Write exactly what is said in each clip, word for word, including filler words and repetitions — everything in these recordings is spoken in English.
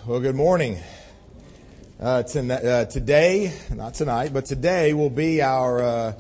Well, good morning. Uh, to, uh, today, not tonight, but today will be our uh,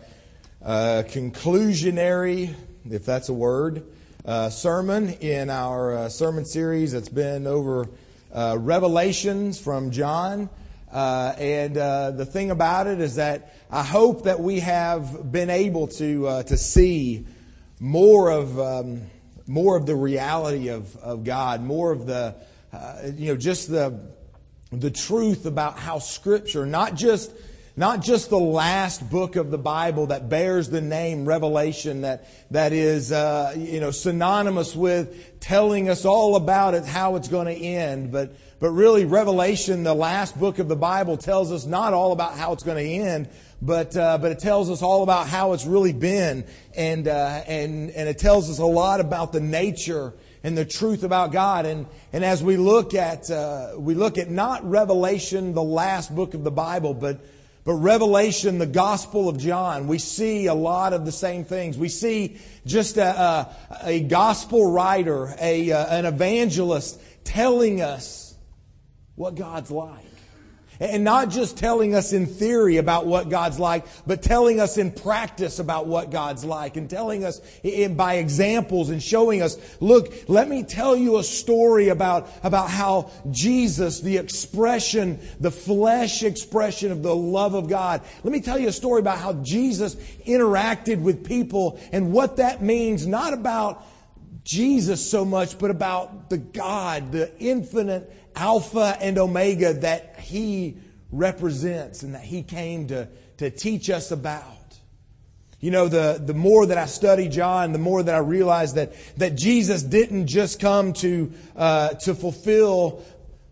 uh, conclusionary, if that's a word, uh, sermon in our uh, sermon series that's been over uh, Revelations from John. Uh, and uh, the thing about it is that I hope that we have been able to uh, to see more of um, more of the reality of, of God, more of the Uh, you know, just the the truth about how Scripture, not just not just the last book of the Bible that bears the name Revelation, that that is uh, you know synonymous with telling us all about it, how it's going to end, but but really Revelation, the last book of the Bible, tells us not all about how it's going to end, but uh, but it tells us all about how it's really been, and uh, and and it tells us a lot about the nature and the truth about God. And and as we look at uh, we look at not Revelation, the last book of the Bible, but but Revelation, the Gospel of John, we see a lot of the same things. We see just a a, a gospel writer, a uh, an evangelist telling us what God's like. And not just telling us in theory about what God's like, but telling us in practice about what God's like. And telling us in, by examples and showing us, look, let me tell you a story about, about how Jesus, the expression, the flesh expression of the love of God. Let me tell you a story about how Jesus interacted with people and what that means, not about Jesus so much, but about the God, the infinite Alpha and Omega that He represents and that He came to, to teach us about. You know, the, the more that I study John, the more that I realize that, that Jesus didn't just come to, uh, to fulfill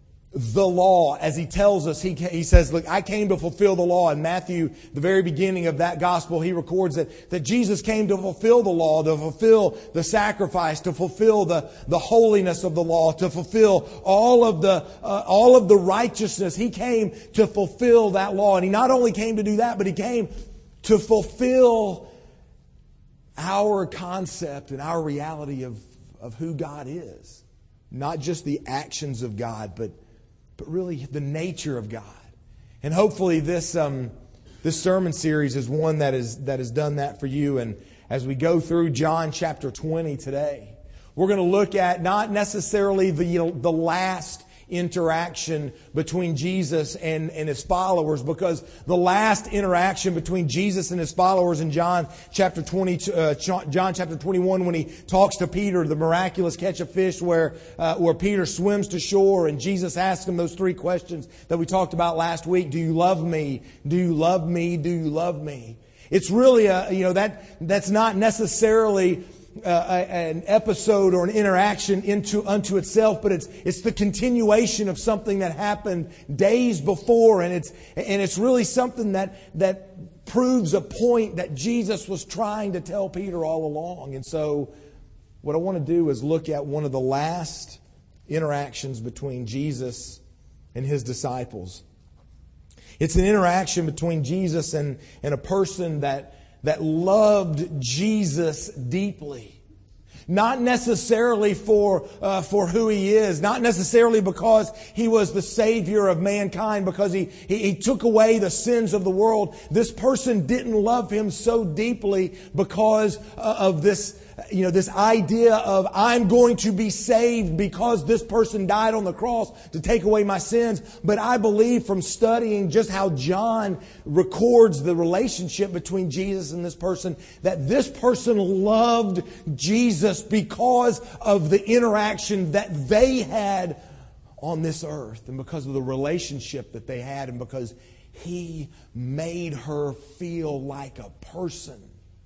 the law. As He tells us, He, he says, look, I came to fulfill the law. In Matthew, the very beginning of that gospel, He records that, that Jesus came to fulfill the law, to fulfill the sacrifice, to fulfill the, the holiness of the law, to fulfill all of the, uh, all of the righteousness. He came to fulfill that law. And He not only came to do that, but He came to fulfill our concept and our reality of, of who God is. Not just the actions of God, but but really the nature of God. And hopefully this um, this sermon series is one that is that has done that for you. And as we go through John chapter twenty today, we're going to look at not necessarily the the last interaction between Jesus and, and His followers, because the last interaction between Jesus and His followers in John chapter twenty, uh, John chapter twenty-one, when He talks to Peter, the miraculous catch of fish, where uh, where Peter swims to shore and Jesus asks him those three questions that we talked about last week. Do you love me? Do you love me? Do you love me? It's really a you know that that's not necessarily Uh, an episode or an interaction into unto itself, but it's it's the continuation of something that happened days before, and it's and it's really something that that proves a point that Jesus was trying to tell Peter all along. And so, what I want to do is look at one of the last interactions between Jesus and His disciples. It's an interaction between Jesus and and a person that. that loved Jesus deeply. Not necessarily for uh, for who He is. Not necessarily because He was the Savior of mankind, because he, he, he took away the sins of the world. This person didn't love Him so deeply because of this, you know, this idea of I'm going to be saved because this person died on the cross to take away my sins. But I believe from studying just how John records the relationship between Jesus and this person, that this person loved Jesus because of the interaction that they had on this earth, and because of the relationship that they had, and because He made her feel like a person.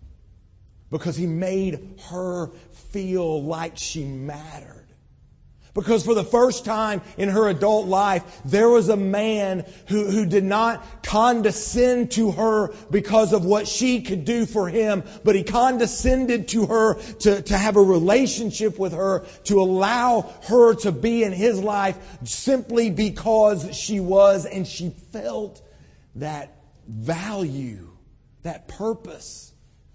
Because He made her feel like she mattered. Because for the first time in her adult life, there was a man who, who did not condescend to her because of what she could do for him, but he condescended to her to, to have a relationship with her, to allow her to be in his life simply because she was and she felt that value, that purpose.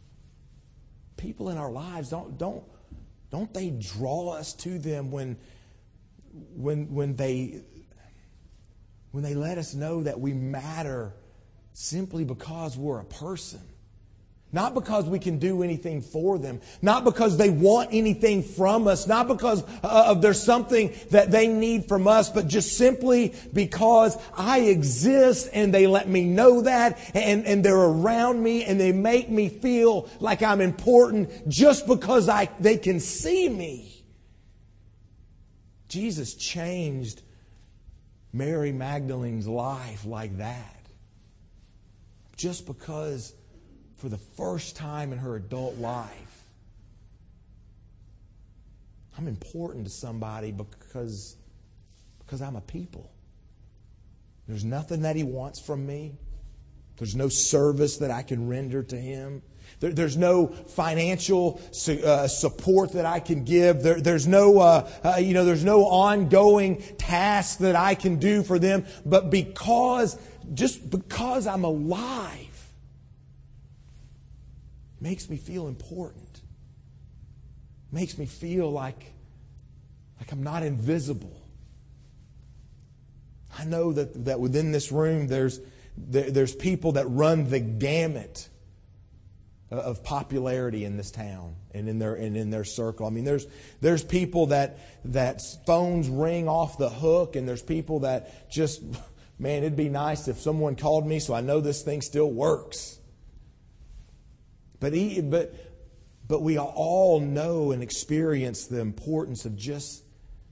People in our lives, don't don't don't they draw us to them when when when they when they let us know that we matter simply because we're a person. Not because we can do anything for them. Not because they want anything from us. Not because uh, there's something that they need from us. But just simply because I exist and they let me know that. And, and they're around me and they make me feel like I'm important just because I they can see me. Jesus changed Mary Magdalene's life like that. Just because for the first time in her adult life, I'm important to somebody because, because I'm a people. There's nothing that He wants from me. There's no service that I can render to Him. There, there's no financial su- uh, support that I can give. There, there's no, uh, uh, you know, there's no ongoing task that I can do for them. But because, just because I'm alive, makes me feel important. Makes me feel like, like I'm not invisible. I know that, that within this room there's, there, there's people that run the gamut of popularity in this town and in their and in their circle. I mean, there's there's people that that phones ring off the hook, and there's people that just, man, it'd be nice if someone called me so I know this thing still works. But he, but but we all know and experience the importance of just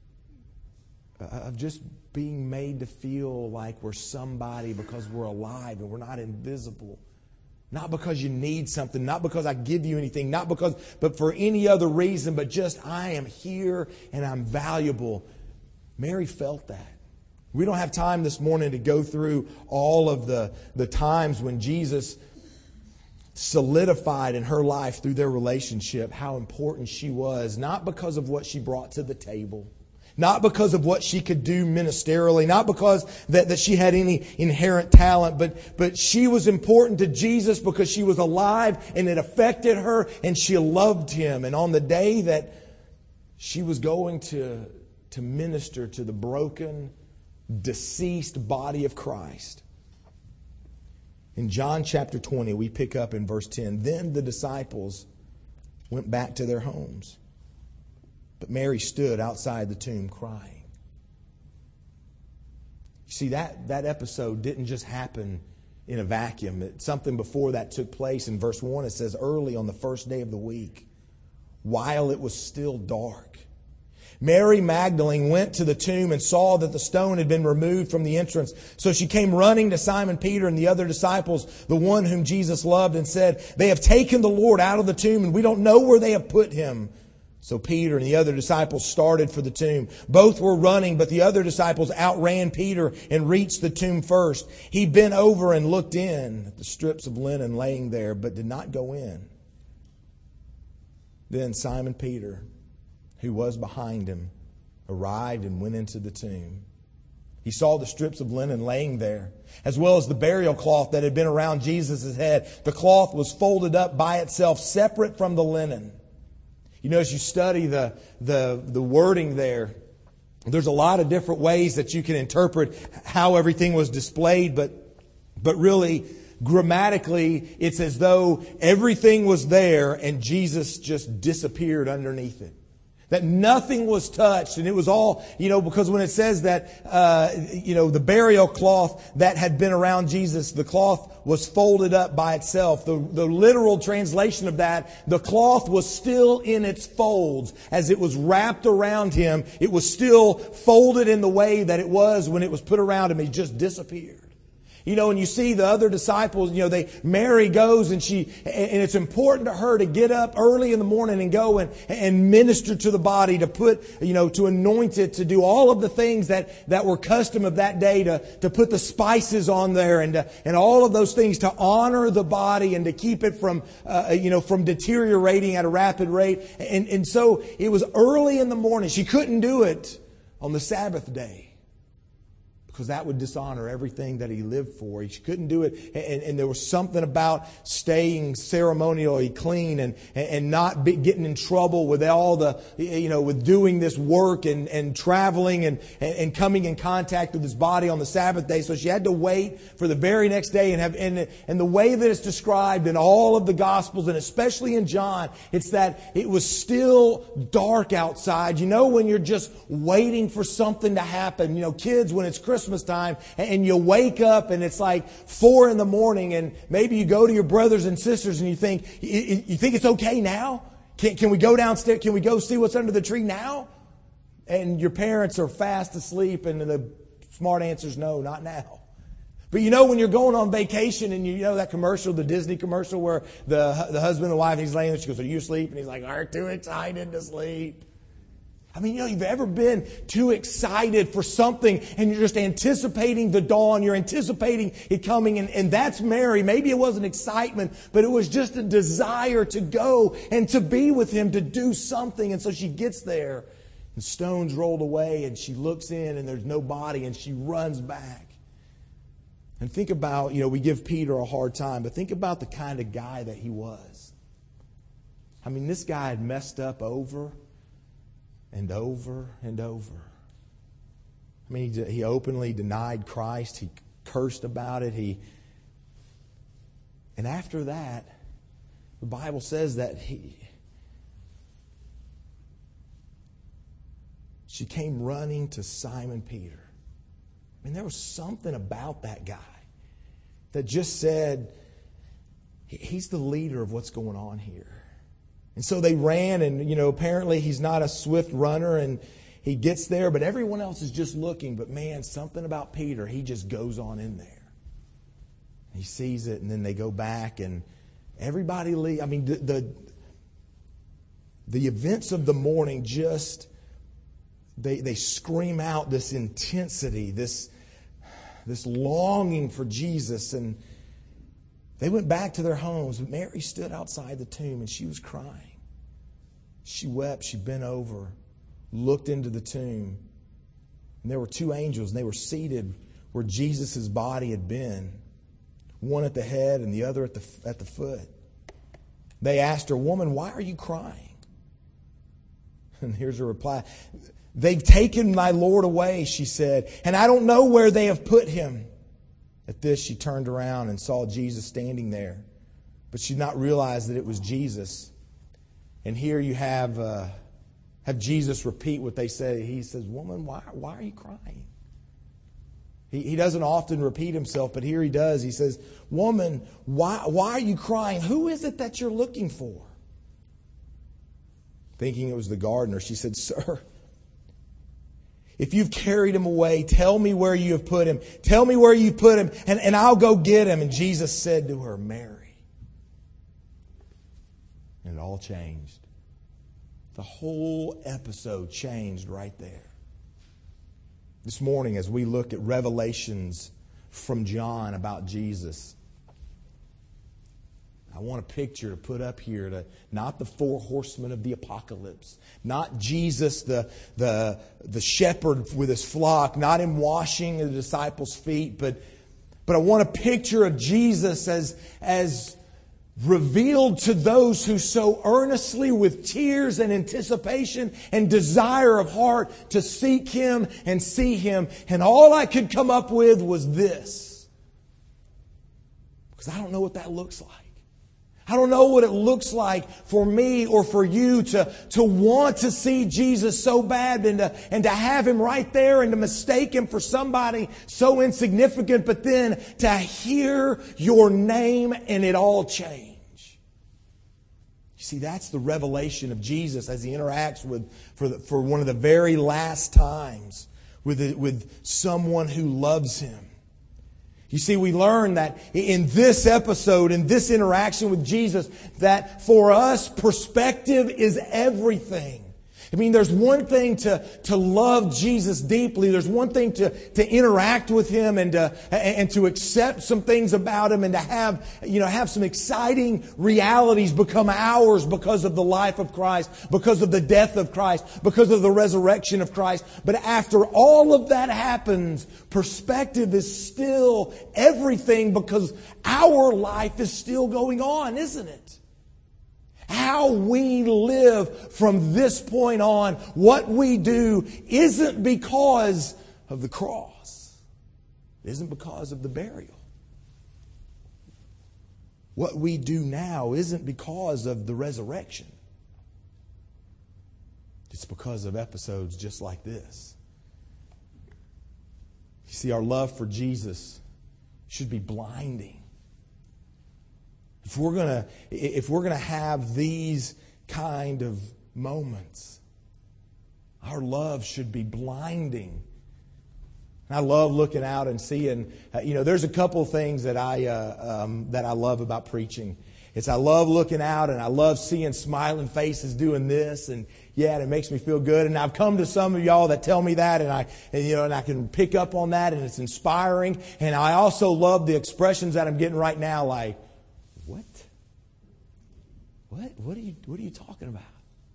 of just being made to feel like we're somebody because we're alive and we're not invisible. Not because you need something, not because I give you anything, not because, but for any other reason, but just I am here and I'm valuable. Mary felt that. We don't have time this morning to go through all of the, the times when Jesus solidified in her life through their relationship how important she was, not because of what she brought to the table, not because of what she could do ministerially, not because that, that she had any inherent talent, but, but she was important to Jesus because she was alive and it affected her and she loved Him. And on the day that she was going to, to minister to the broken, deceased body of Christ, in John chapter twenty, we pick up in verse ten. Then the disciples went back to their homes. But Mary stood outside the tomb crying. You see, that, that episode didn't just happen in a vacuum. It, something before that took place. In verse one, it says, early on the first day of the week, while it was still dark, Mary Magdalene went to the tomb and saw that the stone had been removed from the entrance. So she came running to Simon Peter and the other disciples, the one whom Jesus loved, and said, they have taken the Lord out of the tomb and we don't know where they have put Him. So Peter and the other disciples started for the tomb. Both were running, but the other disciples outran Peter and reached the tomb first. He bent over and looked in at the strips of linen laying there, but did not go in. Then Simon Peter, who was behind him, arrived and went into the tomb. He saw the strips of linen laying there, as well as the burial cloth that had been around Jesus' head. The cloth was folded up by itself, separate from the linen. You know, as you study the, the, the wording there, there's a lot of different ways that you can interpret how everything was displayed, but, but really, grammatically, it's as though everything was there and Jesus just disappeared underneath it. That nothing was touched, and it was all, you know, because when it says that, uh, you know, the burial cloth that had been around Jesus, the cloth was folded up by itself. The, the literal translation of that, the cloth was still in its folds. As it was wrapped around Him, it was still folded in the way that it was when it was put around Him. It just disappeared. You know, and you see the other disciples, you know, they, Mary goes and she, and it's important to her to get up early in the morning and go and, and minister to the body, to put, you know, to anoint it, to do all of the things that, that were custom of that day, to, to put the spices on there and, to, and all of those things to honor the body and to keep it from, uh, you know, from deteriorating at a rapid rate. And, and so it was early in the morning. She couldn't do it on the Sabbath day, because that would dishonor everything that he lived for. He couldn't do it. And, and there was something about staying ceremonially clean and, and not be, getting in trouble with all the, you know, with doing this work and, and traveling and, and coming in contact with his body on the Sabbath day. So she had to wait for the very next day and have, and, and the way that it's described in all of the Gospels and especially in John, it's that it was still dark outside. You know, when you're just waiting for something to happen, you know, kids, when it's Christmas time and you wake up and it's like four in the morning and maybe you go to your brothers and sisters and you think, you, you think it's okay now? Can, can we go downstairs? Can we go see what's under the tree now? And your parents are fast asleep and the smart answer is no, not now. But you know, when you're going on vacation and you, you know that commercial, the Disney commercial where the, the husband and the wife, he's laying there, she goes, are you asleep? And he's like, I'm too excited to sleep. I mean, you know, you've ever been too excited for something and you're just anticipating the dawn. You're anticipating it coming. And, and that's Mary. Maybe it wasn't excitement, but it was just a desire to go and to be with him, to do something. And so she gets there and stones rolled away and she looks in and there's no body and she runs back. And think about, you know, we give Peter a hard time, but think about the kind of guy that he was. I mean, this guy had messed up over and over and over. I mean, he, he openly denied Christ. He cursed about it. He, and after that, the Bible says that he, she came running to Simon Peter. I mean, there was something about that guy that just said, he's the leader of what's going on here. And so they ran, and, you know, apparently he's not a swift runner, and he gets there, but everyone else is just looking. But man, something about Peter, he just goes on in there. He sees it, and then they go back, and everybody leaves. I mean, the, the, the events of the morning just, they, they scream out this intensity, this, this longing for Jesus, and they went back to their homes, but Mary stood outside the tomb and she was crying. She wept, she bent over, looked into the tomb. And there were two angels and they were seated where Jesus' body had been. One at the head and the other at the, at the foot. They asked her, woman, why are you crying? And here's her reply. They've taken my Lord away, she said, and I don't know where they have put him. At this, she turned around and saw Jesus standing there. But she did not realize that it was Jesus. And here you have uh, have Jesus repeat what they say. He says, woman, why, why are you crying? He, he doesn't often repeat himself, but here he does. He says, woman, why, why are you crying? Who is it that you're looking for? Thinking it was the gardener, she said, sir, if you've carried him away, tell me where you have put him. Tell me where you put him, and, and I'll go get him. And Jesus said to her, Mary. And it all changed. The whole episode changed right there. This morning, as we look at revelations from John about Jesus, I want a picture to put up here, to not the four horsemen of the apocalypse, not Jesus, the, the, the shepherd with his flock, not him washing the disciples' feet, but, but I want a picture of Jesus as, as revealed to those who so earnestly, with tears and anticipation and desire of heart, to seek Him and see Him. And all I could come up with was this. Because I don't know what that looks like. I don't know what it looks like for me or for you to, to want to see Jesus so bad and to, and to have Him right there and to mistake Him for somebody so insignificant, but then to hear your name and it all change. You see, that's the revelation of Jesus as He interacts with, for, the, for one of the very last times with, the, with someone who loves Him. You see, we learn that in this episode, in this interaction with Jesus, that for us, perspective is everything. I mean, there's one thing to, to love Jesus deeply. There's one thing to, to interact with Him and to, and to accept some things about Him and to have, you know, have some exciting realities become ours because of the life of Christ, because of the death of Christ, because of the resurrection of Christ. But after all of that happens, perspective is still everything because our life is still going on, isn't it? How we live from this point on, what we do, isn't because of the cross. It isn't because of the burial. What we do now isn't because of the resurrection. It's because of episodes just like this. You see, our love for Jesus should be blinding. If we're gonna, if we're gonna have these kind of moments, our love should be blinding. And I love looking out and seeing. Uh, you know, there's a couple of things that I uh, um, that I love about preaching. It's I love looking out and I love seeing smiling faces doing this, and yeah, and it makes me feel good. And I've come to some of y'all that tell me that, and I, and, you know, and I can pick up on that, and it's inspiring. And I also love the expressions that I'm getting right now, like. What? What? What are you, what are you talking about?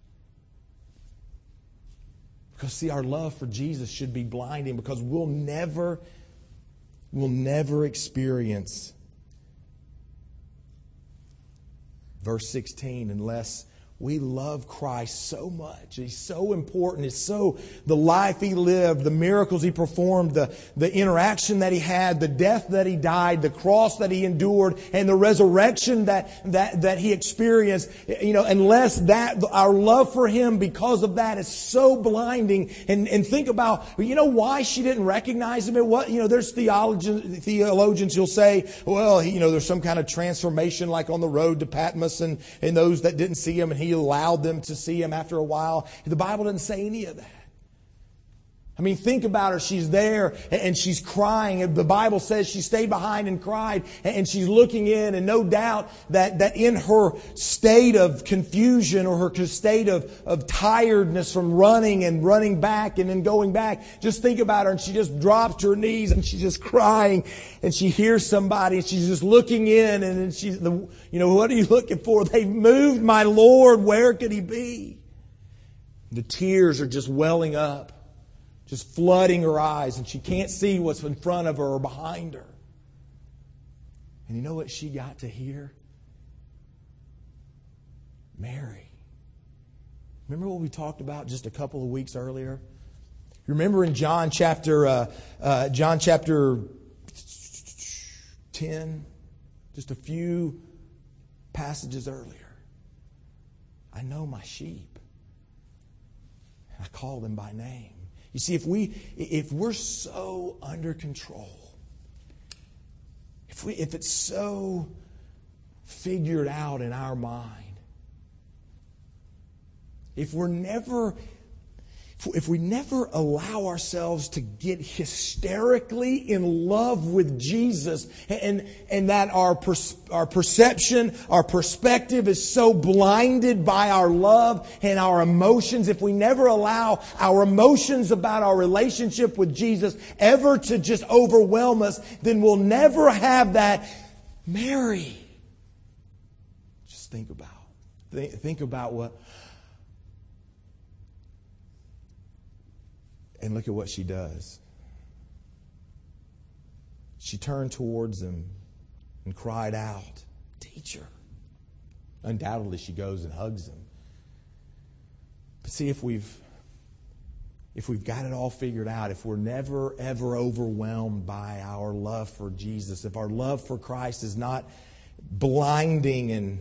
Because see, our love for Jesus should be blinding because we'll never, we'll never experience verse sixteen unless we love Christ so much. He's so important. It's so the life He lived, the miracles He performed, the, the interaction that He had, the death that He died, the cross that He endured, and the resurrection that, that, that He experienced. You know, unless that, our love for Him because of that is so blinding. And, and think about, you know, why she didn't recognize Him. It what, you know, there's theologians, theologians who'll say, well, you know, there's some kind of transformation like on the road to Patmos and, and those that didn't see Him and He allowed them to see Him after a while. The Bible doesn't say any of that. I mean, think about her. She's there and she's crying. The Bible says she stayed behind and cried, and she's looking in, and no doubt that, that in her state of confusion or her state of, of tiredness from running and running back and then going back, just think about her, and she just drops to her knees and she's just crying, and she hears somebody and she's just looking in, and then she's, the, you know, what are you looking for? They've moved my Lord. Where could He be? The tears are just welling up, just flooding her eyes, and she can't see what's in front of her or behind her. And you know what she got to hear? Mary. Remember what we talked about just a couple of weeks earlier? Remember in John chapter uh, uh, John chapter ten, just a few passages earlier. I know my sheep. I call them by name. You see, if we if we're so under control, if we if it's so figured out in our mind, if we're never if we never allow ourselves to get hysterically in love with Jesus, and and that our pers- our perception, our perspective is so blinded by our love and our emotions, if we never allow our emotions about our relationship with Jesus ever to just overwhelm us, then we'll never have that Mary. Just think about think, think about what. And look at what she does. She turned towards him and cried out, "Teacher." Undoubtedly, she goes and hugs him. But see, if we've if we've got it all figured out, if we're never, ever overwhelmed by our love for Jesus, if our love for Christ is not blinding and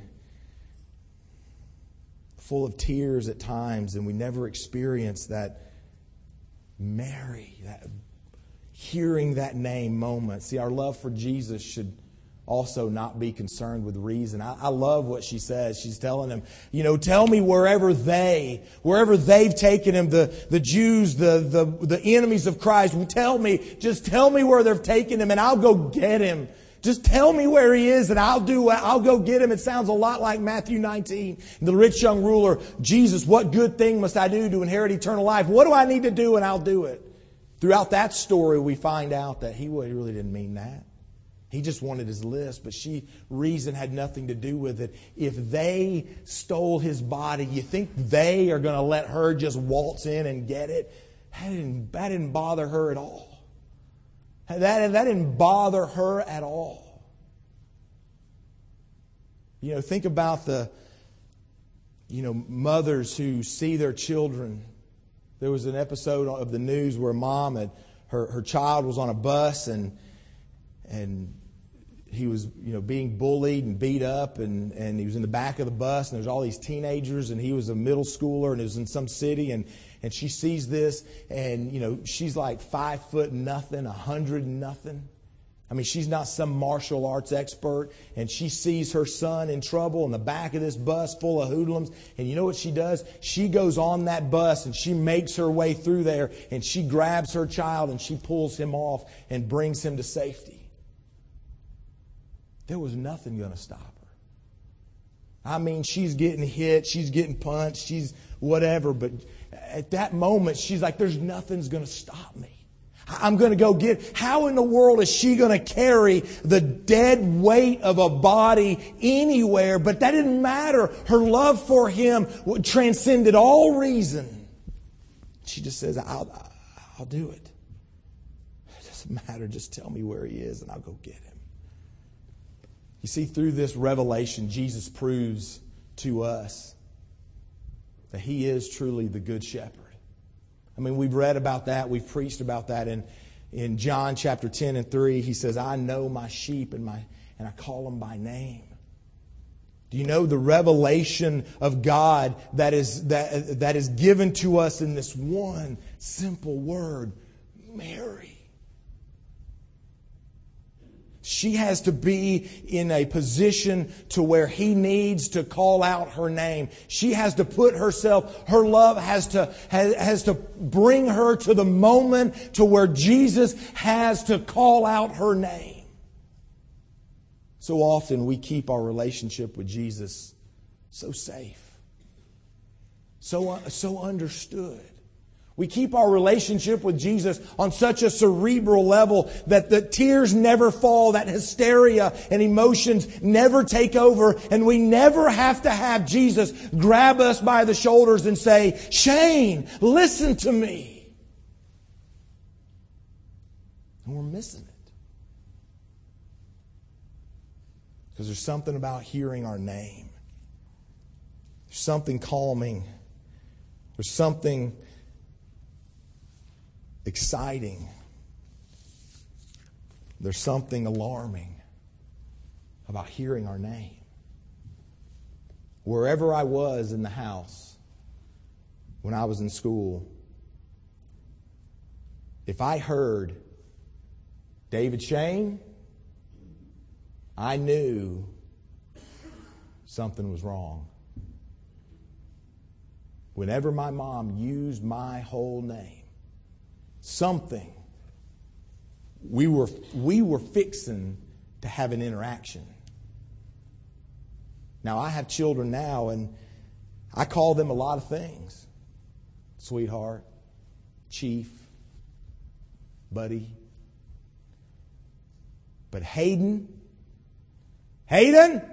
full of tears at times, and we never experience that Mary, that hearing that name moment. See, our love for Jesus should also not be concerned with reason. I, I love what she says. She's telling him, you know, tell me wherever they, wherever they've taken him, the, the Jews, the, the, the enemies of Christ, tell me, just tell me where they've taken him and I'll go get him. Just tell me where he is and I'll do, I'll go get him. It sounds a lot like Matthew nineteen. The rich young ruler, Jesus, what good thing must I do to inherit eternal life? What do I need to do and I'll do it? Throughout that story, we find out that he really didn't mean that. He just wanted his list, but she reason had nothing to do with it. If they stole his body, you think they are going to let her just waltz in and get it? That didn't, that didn't bother her at all. That, that didn't bother her at all. You know, think about the, you know, mothers who see their children. There was an episode of the news where a mom had, her, her child was on a bus and, and, he was, you know, being bullied and beat up, and, and he was in the back of the bus, and there's all these teenagers, and he was a middle schooler, and it was in some city, and, and she sees this, and, you know, she's like five foot nothing, a hundred nothing. I mean, she's not some martial arts expert, and she sees her son in trouble in the back of this bus full of hoodlums, and you know what she does? She goes on that bus, and she makes her way through there, and she grabs her child, and she pulls him off and brings him to safety. There was nothing going to stop her. I mean, she's getting hit, she's getting punched, she's whatever. But at that moment, she's like, there's nothing's going to stop me. I'm going to go get... How in the world is she going to carry the dead weight of a body anywhere? But that didn't matter. Her love for him transcended all reason. She just says, I'll, I'll do it. It doesn't matter. Just tell me where he is and I'll go get him. You see, through this revelation, Jesus proves to us that he is truly the Good Shepherd. I mean, we've read about that. We've preached about that in, in John chapter ten and three. He says, I know my sheep and, my, and I call them by name. Do you know the revelation of God that is, that, that is given to us in this one simple word, Mary? She has to be in a position to where he needs to call out her name. She has to put herself, her love has to, has, has to bring her to the moment to where Jesus has to call out her name. So often we keep our relationship with Jesus so safe, so, so understood. We keep our relationship with Jesus on such a cerebral level that the tears never fall, that hysteria and emotions never take over, and we never have to have Jesus grab us by the shoulders and say, Shane, listen to me. And we're missing it. Because there's something about hearing our name. There's something calming. There's something exciting. There's something alarming about hearing our name. Wherever I was in the house, when I was in school, if I heard David Shane, I knew something was wrong. Whenever my mom used my whole name, something, we were we were fixing to have an interaction. Now, I have children now, and I call them a lot of things. Sweetheart, chief, buddy. But Hayden, Hayden,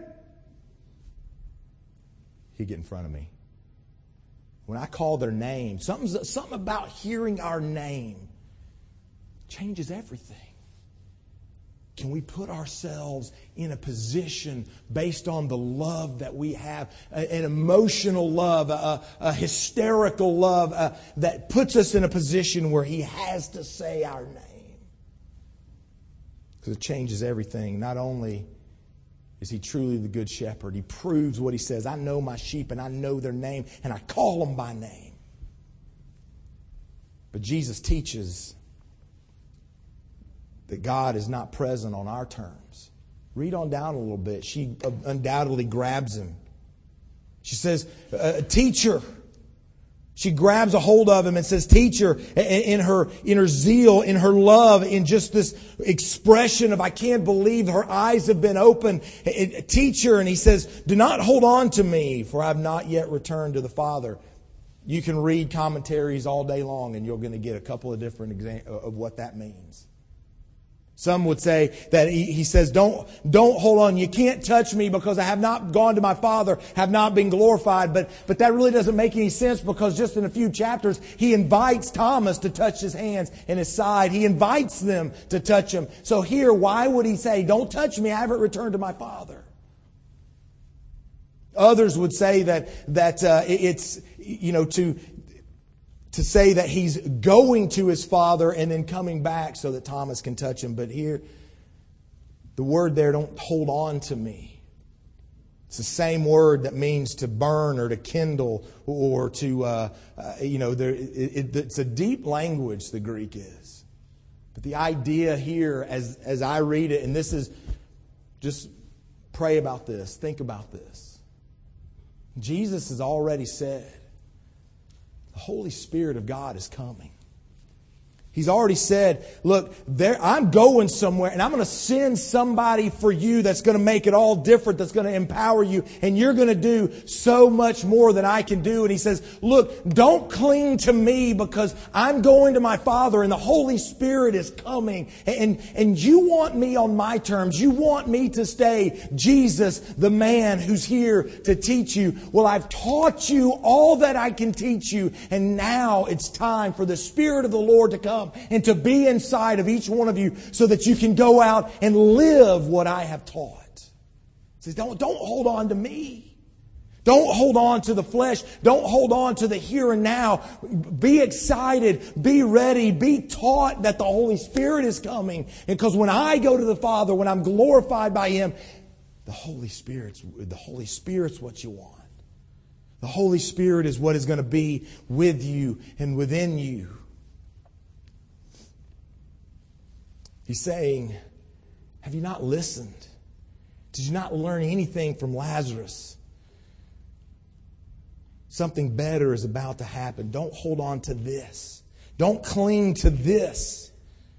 he'd get in front of me. When I call their name, something, something about hearing our name changes everything. Can we put ourselves in a position based on the love that we have, an emotional love, a, a hysterical love uh, that puts us in a position where He has to say our name? Because it changes everything. Not only is He truly the Good Shepherd, He proves what He says. I know my sheep and I know their name and I call them by name. But Jesus teaches that God is not present on our terms. Read on down a little bit. She undoubtedly grabs Him. She says, uh, teacher. She grabs a hold of him and says, "Teacher," in her, in her zeal, in her love, in just this expression of, "I can't believe her eyes have been opened." "Teacher," and he says, "do not hold on to me, for I have not yet returned to the Father." You can read commentaries all day long and you're going to get a couple of different examples of what that means. Some would say that he, he says, don't, don't hold on. You can't touch me because I have not gone to my Father, have not been glorified. But, but that really doesn't make any sense, because just in a few chapters, he invites Thomas to touch his hands and his side. He invites them to touch him. So here, why would he say, "Don't touch me, I haven't returned to my Father"? Others would say that, that uh, it's, you know, to... to say that he's going to his Father and then coming back so that Thomas can touch him. But here, the word there, "don't hold on to me." It's the same word that means to burn or to kindle or to, uh, uh, you know, there, it, it, it's a deep language, the Greek is. But the idea here, as, as I read it, and this is, just pray about this, think about this. Jesus has already said, the Holy Spirit of God is coming. He's already said, "Look, there, I'm going somewhere and I'm going to send somebody for you that's going to make it all different, that's going to empower you, and you're going to do so much more than I can do." And He says, "Look, don't cling to me, because I'm going to my Father and the Holy Spirit is coming. And, and you want me on my terms. You want me to stay Jesus, the man who's here to teach you. Well, I've taught you all that I can teach you, and now it's time for the Spirit of the Lord to come and to be inside of each one of you so that you can go out and live what I have taught." He says, don't, don't hold on to me. Don't hold on to the flesh. Don't hold on to the here and now. Be excited. Be ready. Be taught that the Holy Spirit is coming. Because when I go to the Father, when I'm glorified by Him, the Holy Spirit's, the Holy Spirit's what you want. The Holy Spirit is what is going to be with you and within you. He's saying, have you not listened? Did you not learn anything from Lazarus? Something better is about to happen. Don't hold on to this. Don't cling to this.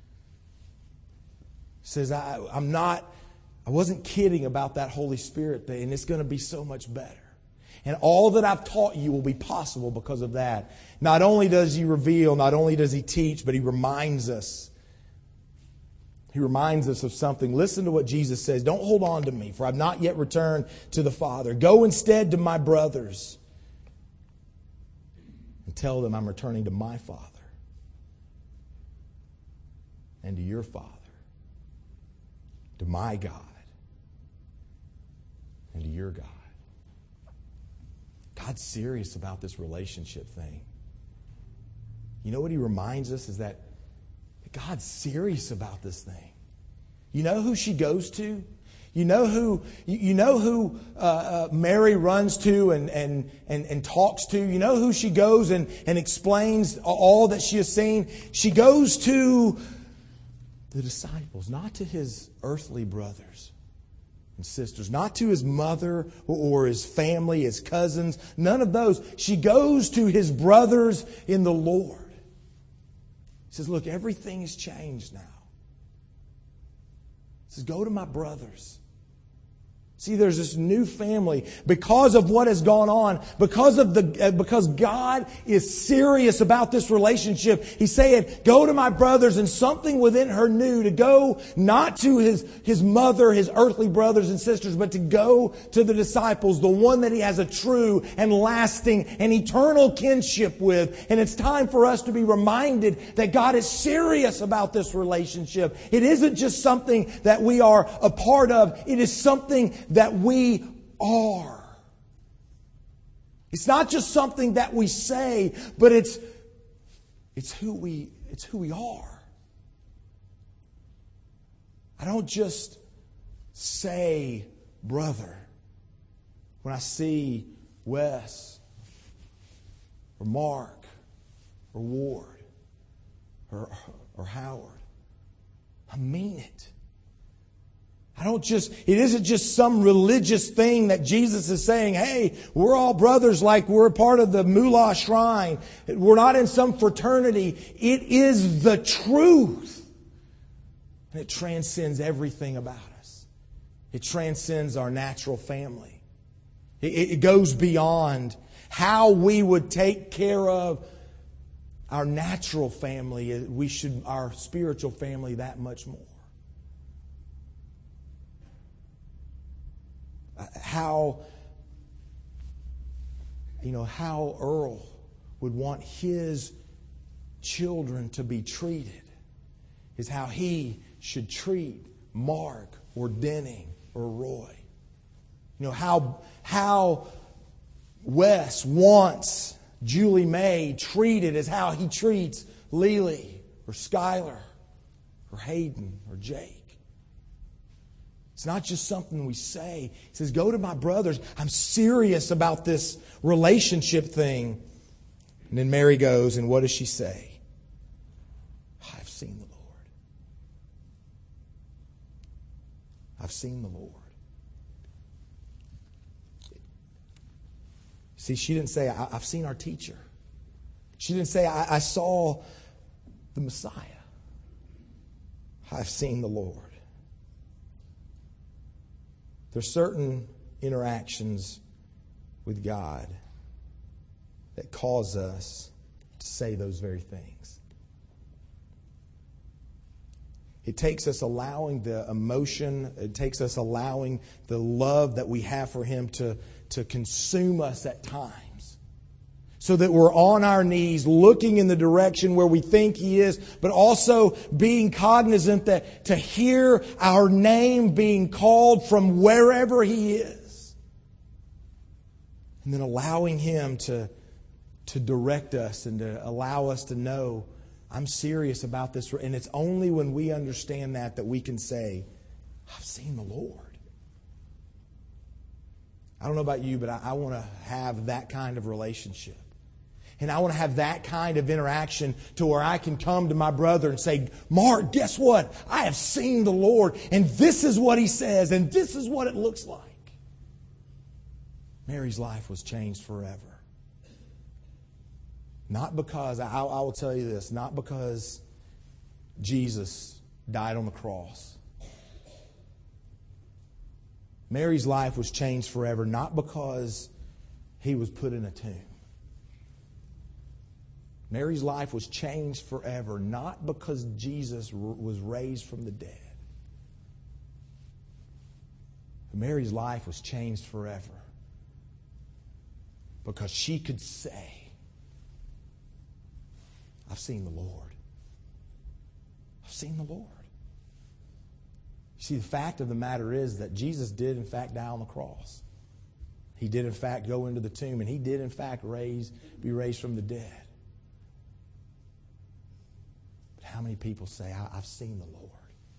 He says, I, I'm not, I wasn't kidding about that Holy Spirit thing, and it's going to be so much better. And all that I've taught you will be possible because of that. Not only does He reveal, not only does He teach, but He reminds us. He reminds us of something. Listen to what Jesus says. Don't hold on to me, for I've not yet returned to the Father. Go instead to my brothers and tell them I'm returning to my Father and to your Father, to my God and to your God. God's serious about this relationship thing. You know what He reminds us is that God's serious about this thing. You know who she goes to? You know who you know who uh, uh, Mary runs to and, and, and, and talks to? You know who she goes and, and explains all that she has seen? She goes to the disciples, not to His earthly brothers and sisters, not to His mother or His family, His cousins, none of those. She goes to His brothers in the Lord. He says, look, everything has changed now. He says, go to my brothers. See, there's this new family because of what has gone on, because of the uh, because God is serious about this relationship. He's saying, go to my brothers, and something within her knew to go not to his his mother, his earthly brothers and sisters, but to go to the disciples, the one that He has a true and lasting and eternal kinship with. And it's time for us to be reminded that God is serious about this relationship. It isn't just something that we are a part of. It is something that we are. It's not just something that we say, but it's it's who we it's who we are. I don't just say brother when I see Wes or Mark or Ward or, or Howard. I mean it. I don't just, it isn't just some religious thing that Jesus is saying, hey, we're all brothers like we're a part of the Moolah Shrine. We're not in some fraternity. It is the truth. And it transcends everything about us. It transcends our natural family. It, it goes beyond how we would take care of our natural family. We should, our spiritual family, that much more. How, you know, how Earl would want his children to be treated is how he should treat Mark or Denning or Roy. You know, how, how Wes wants Julie May treated is how he treats Lily or Skylar or Hayden or Jake. It's not just something we say. He says, go to my brothers. I'm serious about this relationship thing. And then Mary goes, and what does she say? I've seen the Lord. I've seen the Lord. See, she didn't say, I've seen our teacher. She didn't say, I, I saw the Messiah. I've seen the Lord. There's certain interactions with God that cause us to say those very things. It takes us allowing the emotion, it takes us allowing the love that we have for Him to, to consume us at times. So that we're on our knees looking in the direction where we think He is, but also being cognizant that to hear our name being called from wherever He is. And then allowing Him to, to direct us and to allow us to know, I'm serious about this. And it's only when we understand that that we can say, I've seen the Lord. I don't know about you, but I, I want to have that kind of relationship. And I want to have that kind of interaction to where I can come to my brother and say, Mark, guess what? I have seen the Lord, and this is what He says, and this is what it looks like. Mary's life was changed forever. Not because, I, I will tell you this, not because Jesus died on the cross. Mary's life was changed forever, not because He was put in a tomb. Mary's life was changed forever, not because Jesus was raised from the dead. But Mary's life was changed forever because she could say, I've seen the Lord. I've seen the Lord. You see, the fact of the matter is that Jesus did, in fact, die on the cross. He did, in fact, go into the tomb, and He did, in fact, raise, be raised from the dead. How many people say, I've seen the Lord?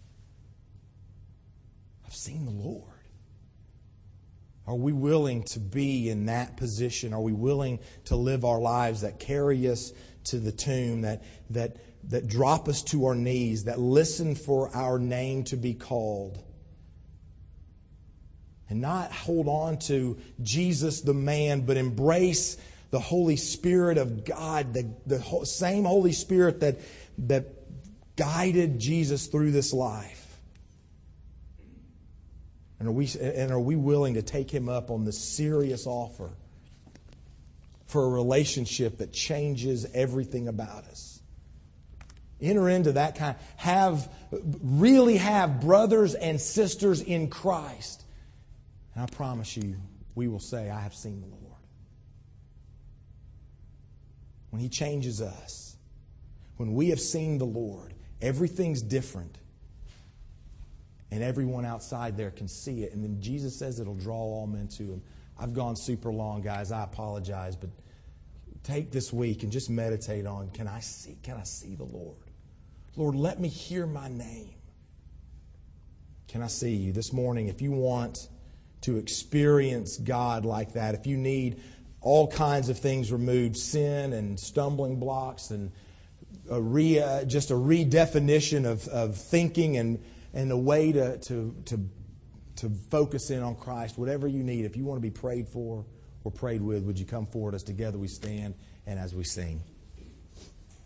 I've seen the Lord. Are we willing to be in that position? Are we willing to live our lives that carry us to the tomb, that, that, that drop us to our knees, that listen for our name to be called? And not hold on to Jesus the man, but embrace the Holy Spirit of God, the, the same Holy Spirit that, that guided Jesus through this life. And are we and are we willing to take Him up on the serious offer for a relationship that changes everything about us? Enter into that kind. Have really have brothers and sisters in Christ. And I promise you, we will say, I have seen the Lord. When He changes us, when we have seen the Lord, everything's different. And everyone outside there can see it. And then Jesus says it'll draw all men to Him. I've gone super long, guys. I apologize. But take this week and just meditate on, can I see, can I see the Lord? Lord, let me hear my name. Can I see you? This morning, if you want to experience God like that, if you need all kinds of things removed, sin and stumbling blocks and a re, uh, just a redefinition of, of thinking and, and a way to, to, to to focus in on Christ, whatever you need, if you want to be prayed for or prayed with, would you come forward as together we stand and as we sing?